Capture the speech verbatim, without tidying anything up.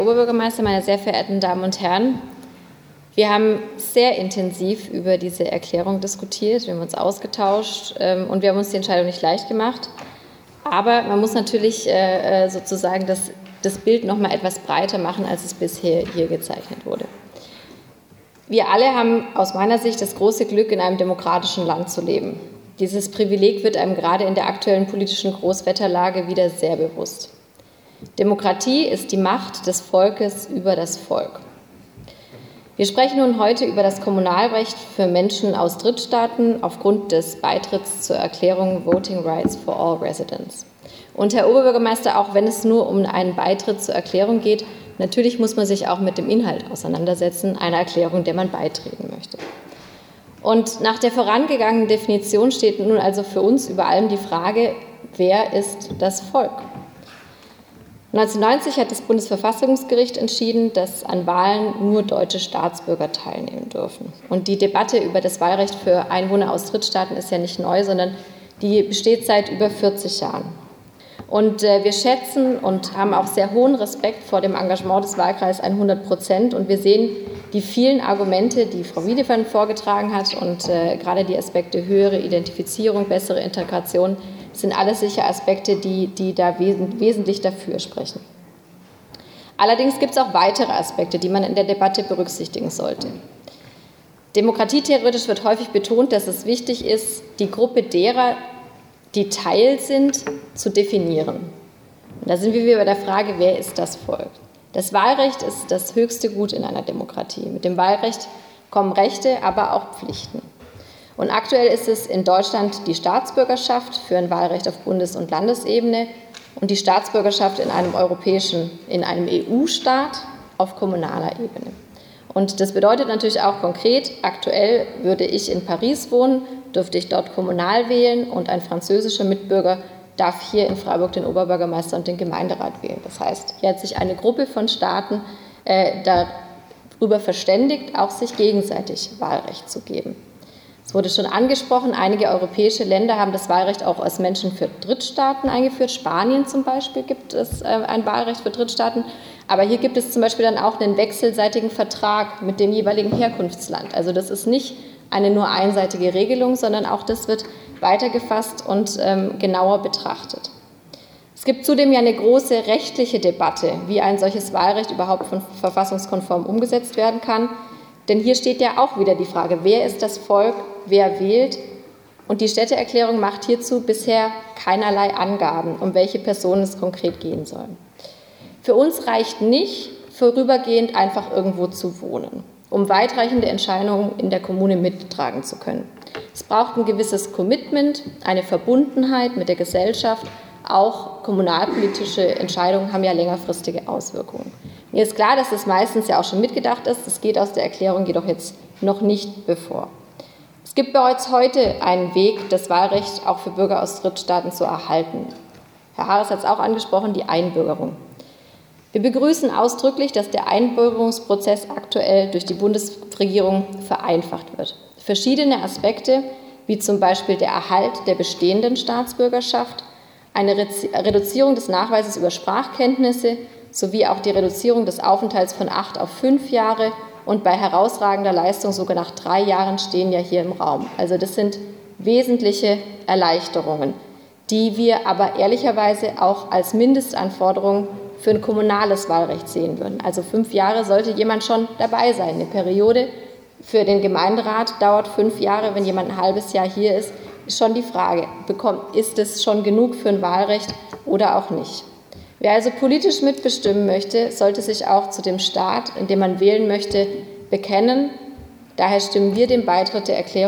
Oberbürgermeister, meine sehr verehrten Damen und Herren, wir haben sehr intensiv über diese Erklärung diskutiert, wir haben uns ausgetauscht und wir haben uns die Entscheidung nicht leicht gemacht. Aber man muss natürlich sozusagen das, das Bild noch mal etwas breiter machen, als es bisher hier gezeichnet wurde. Wir alle haben aus meiner Sicht das große Glück, in einem demokratischen Land zu leben. Dieses Privileg wird einem gerade in der aktuellen politischen Großwetterlage wieder sehr bewusst. Demokratie ist die Macht des Volkes über das Volk. Wir sprechen nun heute über das Kommunalrecht für Menschen aus Drittstaaten aufgrund des Beitritts zur Erklärung Voting Rights for All Residents. Und Herr Oberbürgermeister, auch wenn es nur um einen Beitritt zur Erklärung geht, natürlich muss man sich auch mit dem Inhalt auseinandersetzen, einer Erklärung, der man beitreten möchte. Und nach der vorangegangenen Definition steht nun also für uns über allem die Frage, wer ist das Volk? neunzehnhundertneunzig hat das Bundesverfassungsgericht entschieden, dass an Wahlen nur deutsche Staatsbürger teilnehmen dürfen. Und die Debatte über das Wahlrecht für Einwohner aus Drittstaaten ist ja nicht neu, sondern die besteht seit über vierzig Jahren. Und äh, wir schätzen und haben auch sehr hohen Respekt vor dem Engagement des Wahlkreises hundert Prozent. Und wir sehen die vielen Argumente, die Frau Wiedemann vorgetragen hat, und äh, gerade die Aspekte höhere Identifizierung, bessere Integration, sind alles sicher Aspekte, die, die da wes- wesentlich dafür sprechen. Allerdings gibt es auch weitere Aspekte, die man in der Debatte berücksichtigen sollte. Demokratietheoretisch wird häufig betont, dass es wichtig ist, die Gruppe derer, die Teil sind, zu definieren. Und da sind wir wieder bei der Frage, wer ist das Volk? Das Wahlrecht ist das höchste Gut in einer Demokratie. Mit dem Wahlrecht kommen Rechte, aber auch Pflichten. Und aktuell ist es in Deutschland die Staatsbürgerschaft für ein Wahlrecht auf Bundes- und Landesebene und die Staatsbürgerschaft in einem europäischen, in einem E U-Staat auf kommunaler Ebene. Und das bedeutet natürlich auch konkret, aktuell würde ich in Paris wohnen, dürfte ich dort kommunal wählen und ein französischer Mitbürger darf hier in Freiburg den Oberbürgermeister und den Gemeinderat wählen. Das heißt, hier hat sich eine Gruppe von Staaten äh, darüber verständigt, auch sich gegenseitig Wahlrecht zu geben. Es wurde schon angesprochen, einige europäische Länder haben das Wahlrecht auch als Menschen für Drittstaaten eingeführt. Spanien zum Beispiel gibt es äh, ein Wahlrecht für Drittstaaten. Aber hier gibt es zum Beispiel dann auch einen wechselseitigen Vertrag mit dem jeweiligen Herkunftsland. Also das ist nicht eine nur einseitige Regelung, sondern auch das wird weitergefasst und ähm, genauer betrachtet. Es gibt zudem ja eine große rechtliche Debatte, wie ein solches Wahlrecht überhaupt von verfassungskonform umgesetzt werden kann. Denn hier steht ja auch wieder die Frage, wer ist das Volk, wer wählt? Und die Städteerklärung macht hierzu bisher keinerlei Angaben, um welche Personen es konkret gehen soll. Für uns reicht nicht, vorübergehend einfach irgendwo zu wohnen, um weitreichende Entscheidungen in der Kommune mittragen zu können. Es braucht ein gewisses Commitment, eine Verbundenheit mit der Gesellschaft. Auch kommunalpolitische Entscheidungen haben ja längerfristige Auswirkungen. Mir ist klar, dass das meistens ja auch schon mitgedacht ist. Das geht aus der Erklärung jedoch jetzt noch nicht bevor. Es gibt bereits heute einen Weg, das Wahlrecht auch für Bürger aus Drittstaaten zu erhalten. Herr Harris hat es auch angesprochen, die Einbürgerung. Wir begrüßen ausdrücklich, dass der Einbürgerungsprozess aktuell durch die Bundesregierung vereinfacht wird. Verschiedene Aspekte, wie zum Beispiel der Erhalt der bestehenden Staatsbürgerschaft, eine Reduzierung des Nachweises über Sprachkenntnisse sowie auch die Reduzierung des Aufenthalts von acht auf fünf Jahre und bei herausragender Leistung sogar nach drei Jahren stehen ja hier im Raum. Also das sind wesentliche Erleichterungen, die wir aber ehrlicherweise auch als Mindestanforderung für ein kommunales Wahlrecht sehen würden. Also fünf Jahre sollte jemand schon dabei sein. Eine Periode für den Gemeinderat dauert fünf Jahre. Wenn jemand ein halbes Jahr hier ist, ist schon die Frage, bekommt, ist es schon genug für ein Wahlrecht oder auch nicht? Wer also politisch mitbestimmen möchte, sollte sich auch zu dem Staat, in dem man wählen möchte, bekennen. Daher stimmen wir dem Beitritt der Erklärung